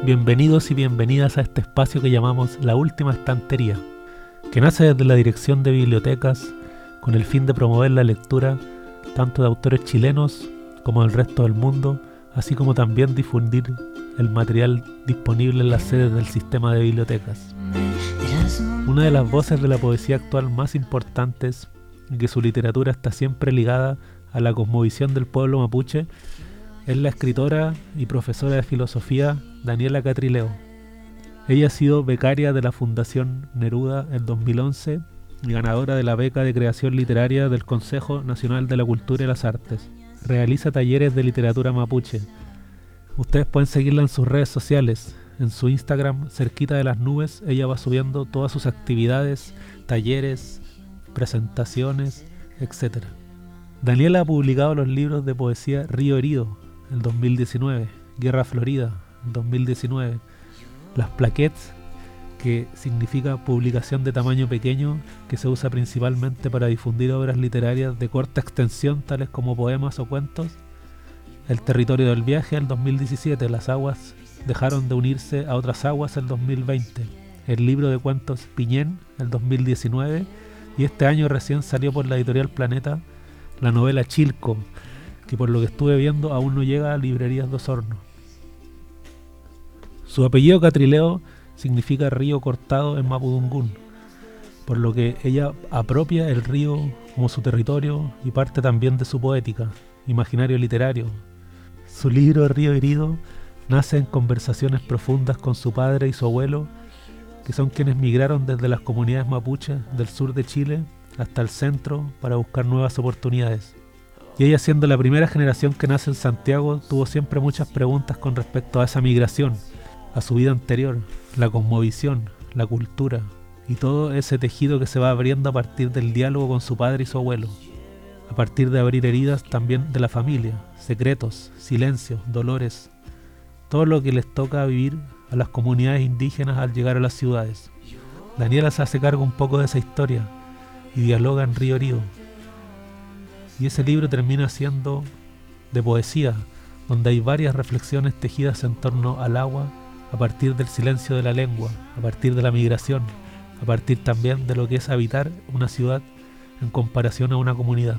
Bienvenidos y bienvenidas a este espacio que llamamos La Última Estantería, que nace desde la Dirección de Bibliotecas con el fin de promover la lectura tanto de autores chilenos como del resto del mundo, así como también difundir el material disponible en las sedes del sistema de bibliotecas. Una de las voces de la poesía actual más importantes y que su literatura está siempre ligada a la cosmovisión del pueblo mapuche es la escritora y profesora de filosofía Daniela Catrileo. Ella ha sido becaria de la Fundación Neruda en 2011 y ganadora de la beca de creación literaria del Consejo Nacional de la Cultura y las Artes. Realiza talleres de literatura mapuche. Ustedes pueden seguirla en sus redes sociales. En su Instagram, Cerquita de las Nubes, ella va subiendo todas sus actividades, talleres, presentaciones, etc. Daniela ha publicado los libros de poesía Río Herido en 2019, Guerra Florida en 2019, Las Plaquettes, que significa publicación de tamaño pequeño que se usa principalmente para difundir obras literarias de corta extensión tales como poemas o cuentos, El Territorio del Viaje en 2017, Las aguas dejaron de unirse a otras aguas en 2020, el libro de cuentos Piñén en 2019 y este año recién salió por la editorial Planeta la novela Chilco, que por lo que estuve viendo aún no llega a librerías de Osorno. Su apellido Catrileo significa río cortado en mapudungún, por lo que ella apropia el río como su territorio y parte también de su poética, imaginario literario. Su libro Río Herido nace en conversaciones profundas con su padre y su abuelo, que son quienes migraron desde las comunidades mapuches del sur de Chile hasta el centro para buscar nuevas oportunidades. Y ella, siendo la primera generación que nace en Santiago, tuvo siempre muchas preguntas con respecto a esa migración, a su vida anterior, la cosmovisión, la cultura y todo ese tejido que se va abriendo a partir del diálogo con su padre y su abuelo, a partir de abrir heridas también de la familia, secretos, silencios, dolores, todo lo que les toca vivir a las comunidades indígenas al llegar a las ciudades. Daniela se hace cargo un poco de esa historia y dialoga en Río Herido. Y ese libro termina siendo de poesía, donde hay varias reflexiones tejidas en torno al agua, a partir del silencio de la lengua, a partir de la migración, a partir también de lo que es habitar una ciudad en comparación a una comunidad.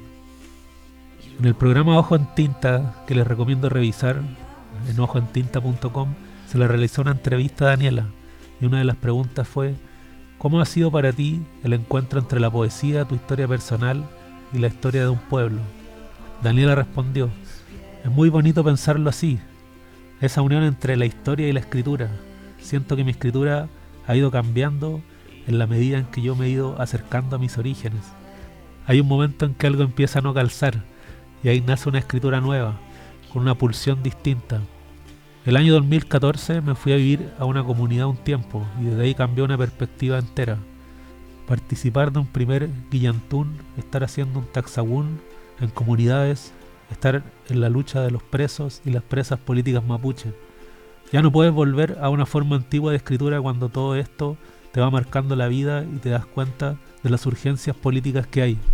En el programa Ojo en Tinta, que les recomiendo revisar en ojoentinta.com, se le realizó una entrevista a Daniela y una de las preguntas fue: ¿cómo ha sido para ti el encuentro entre la poesía, tu historia personal y la historia de un pueblo? Daniela respondió: es muy bonito pensarlo así, esa unión entre la historia y la escritura. Siento que mi escritura ha ido cambiando en la medida en que yo me he ido acercando a mis orígenes. Hay un momento en que algo empieza a no calzar y ahí nace una escritura nueva, con una pulsión distinta. El año 2014 me fui a vivir a una comunidad un tiempo y desde ahí cambió una perspectiva entera. Participar de un primer guillantún, estar haciendo un taxagún en comunidades, estar en la lucha de los presos y las presas políticas mapuche. Ya no puedes volver a una forma antigua de escritura cuando todo esto te va marcando la vida y te das cuenta de las urgencias políticas que hay.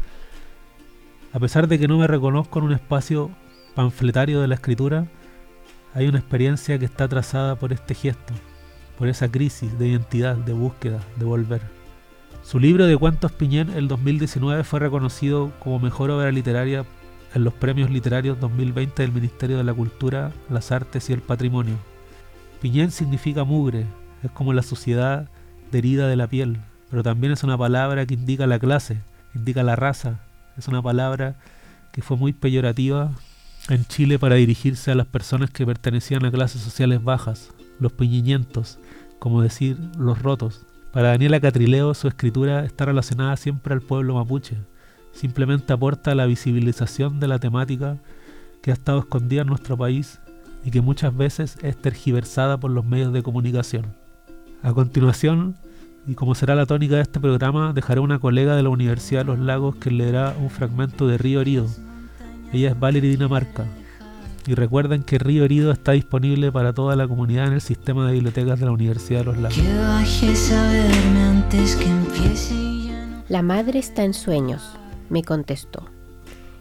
A pesar de que no me reconozco en un espacio panfletario de la escritura, hay una experiencia que está trazada por este gesto, por esa crisis de identidad, de búsqueda, de volver. Su libro de cuentos Piñén el 2019 fue reconocido como mejor obra literaria en los premios literarios 2020 del Ministerio de la Cultura, las Artes y el Patrimonio. Piñén significa mugre, es como la suciedad herida de la piel, pero también es una palabra que indica la clase, indica la raza. Es una palabra que fue muy peyorativa en Chile para dirigirse a las personas que pertenecían a clases sociales bajas, los piñiñentos, como decir los rotos. Para Daniela Catrileo, su escritura está relacionada siempre al pueblo mapuche. Simplemente aporta la visibilización de la temática que ha estado escondida en nuestro país y que muchas veces es tergiversada por los medios de comunicación. A continuación, y como será la tónica de este programa, dejaré una colega de la Universidad de los Lagos que leerá un fragmento de Río Herido. Ella es Valerie Dinamarca. Y recuerden que Río Herido está disponible para toda la comunidad en el sistema de bibliotecas de la Universidad de los Lagos. La madre está en sueños, me contestó.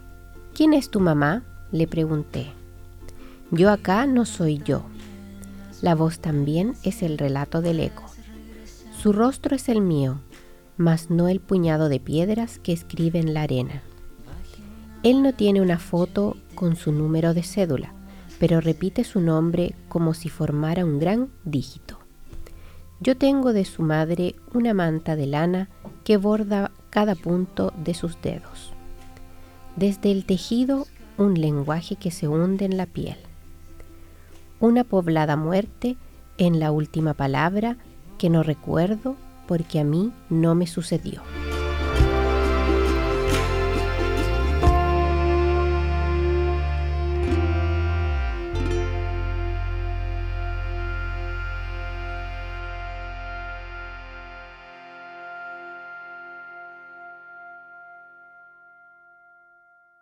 ¿Quién es tu mamá?, le pregunté. Yo acá no soy yo. La voz también es el relato del eco. Su rostro es el mío, mas no el puñado de piedras que escribe en la arena. Él no tiene una foto con su número de cédula, pero repite su nombre como si formara un gran dígito. Yo tengo de su madre una manta de lana que borda cada punto de sus dedos. Desde el tejido, un lenguaje que se hunde en la piel. Una poblada muerte en la última palabra que no recuerdo porque a mí no me sucedió.